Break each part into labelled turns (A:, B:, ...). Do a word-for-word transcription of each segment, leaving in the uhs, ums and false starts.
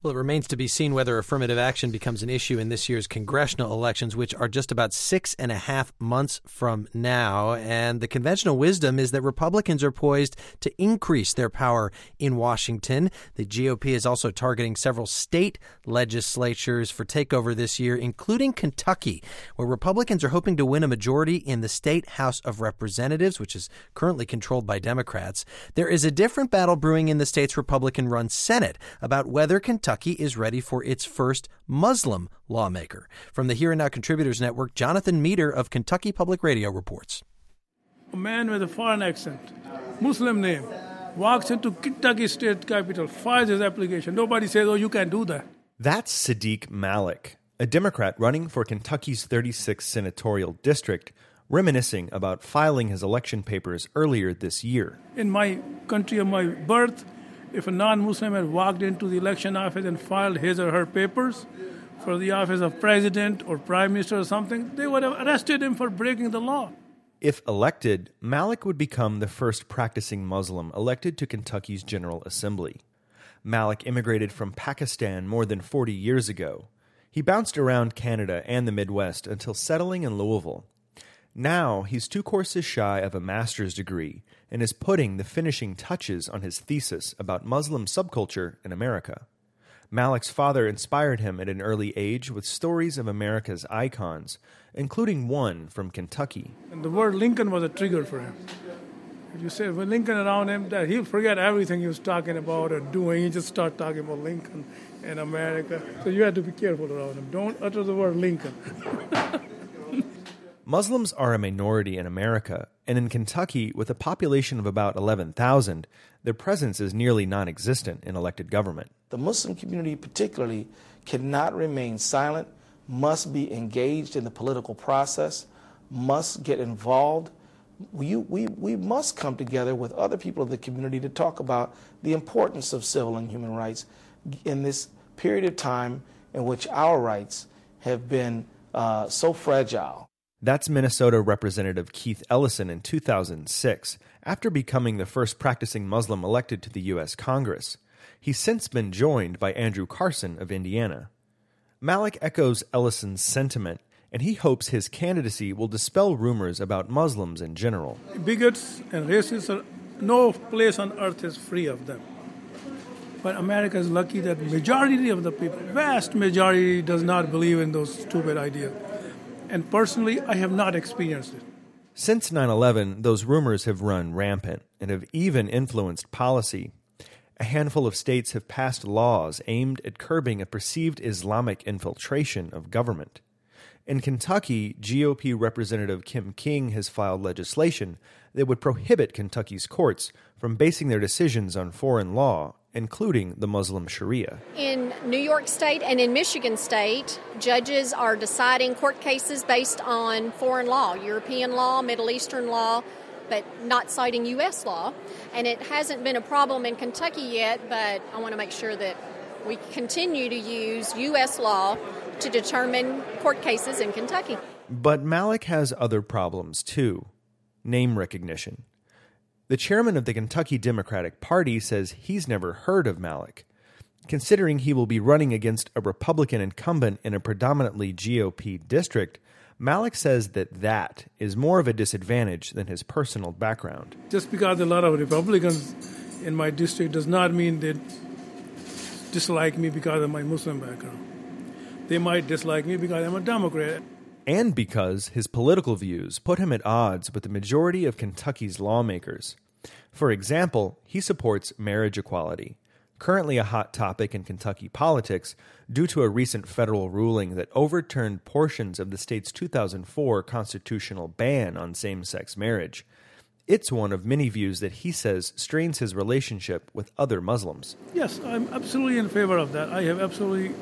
A: Well, it remains to be seen whether affirmative action becomes an issue in this year's congressional elections, which are just about six and a half months from now. And the conventional wisdom is that Republicans are poised to increase their power in Washington. The G O P is also targeting several state legislatures for takeover this year, including Kentucky, where Republicans are hoping to win a majority in the state House of Representatives, which is currently controlled by Democrats. There is a different battle brewing in the state's Republican-run Senate about whether Kentucky Kentucky is ready for its first Muslim lawmaker. From the Here and Now Contributors Network, Jonathan Meter of Kentucky Public Radio reports.
B: A man with a foreign accent, Muslim name, walks into Kentucky State Capitol, files his application. Nobody says, oh, you can't do that.
C: That's Sadiq Malik, a Democrat running for Kentucky's thirty-sixth senatorial district, reminiscing about filing his election papers earlier this year.
B: In my country of my birth, if a non-Muslim had walked into the election office and filed his or her papers for the office of president or prime minister or something, they would have arrested him for breaking the law.
C: If elected, Malik would become the first practicing Muslim elected to Kentucky's General Assembly. Malik immigrated from Pakistan more than forty years ago. He bounced around Canada and the Midwest until settling in Louisville. Now, he's two courses shy of a master's degree and is putting the finishing touches on his thesis about Muslim subculture in America. Malik's father inspired him at an early age with stories of America's icons, including one from Kentucky.
B: And the word Lincoln was a trigger for him. If you say with Lincoln around him, that he'll forget everything he was talking about or doing. He just start talking about Lincoln and America. So you have to be careful around him. Don't utter the word Lincoln.
C: Muslims are a minority in America, and in Kentucky, with a population of about eleven thousand, their presence is nearly non-existent in elected government.
D: The Muslim community particularly cannot remain silent, must be engaged in the political process, must get involved. We, we, we must come together with other people of the community to talk about the importance of civil and human rights in this period of time in which our rights have been uh, so fragile.
C: That's Minnesota Representative Keith Ellison in two thousand six, after becoming the first practicing Muslim elected to the U S Congress. He's since been joined by Andrew Carson of Indiana. Malik echoes Ellison's sentiment, and he hopes his candidacy will dispel rumors about Muslims in general.
B: Bigots and racists, are, no place on earth is free of them. But America is lucky that majority of the people, vast majority, does not believe in those stupid ideas. And personally, I have not experienced it.
C: Since nine eleven, those rumors have run rampant and have even influenced policy. A handful of states have passed laws aimed at curbing a perceived Islamic infiltration of government. In Kentucky, G O P Representative Kim King has filed legislation that would prohibit Kentucky's courts from basing their decisions on foreign law, including the Muslim Sharia.
E: In New York State and in Michigan State, judges are deciding court cases based on foreign law, European law, Middle Eastern law, but not citing U S law. And it hasn't been a problem in Kentucky yet, but I want to make sure that we continue to use U S law to determine court cases in Kentucky.
C: But Malik has other problems, too. Name recognition. The chairman of the Kentucky Democratic Party says he's never heard of Malik. Considering he will be running against a Republican incumbent in a predominantly G O P district, Malik says that that is more of a disadvantage than his personal background.
B: Just because a lot of Republicans in my district does not mean they dislike me because of my Muslim background. They might dislike me because I'm a Democrat.
C: And because his political views put him at odds with the majority of Kentucky's lawmakers. For example, he supports marriage equality, currently a hot topic in Kentucky politics due to a recent federal ruling that overturned portions of the state's two thousand four constitutional ban on same-sex marriage. It's one of many views that he says strains his relationship with other Muslims.
B: Yes, I'm absolutely in favor of that. I have absolutely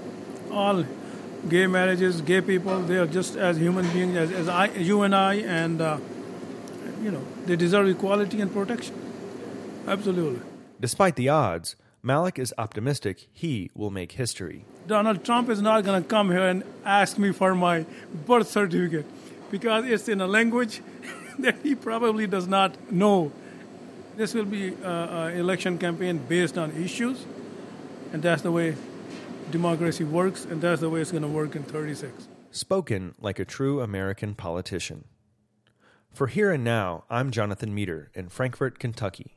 B: all gay marriages, gay people, they are just as human beings as, as I, you and I, and, uh, you know, they deserve equality and protection. Absolutely.
C: Despite the odds, Malik is optimistic he will make history.
B: Donald Trump is not going to come here and ask me for my birth certificate because it's in a language that he probably does not know. This will be an election campaign based on issues, And that's the way democracy works, and that's the way it's going to work in thirty-six.
C: Spoken like a true American politician. For Here and Now, I'm Jonathan Meter in Frankfort, Kentucky.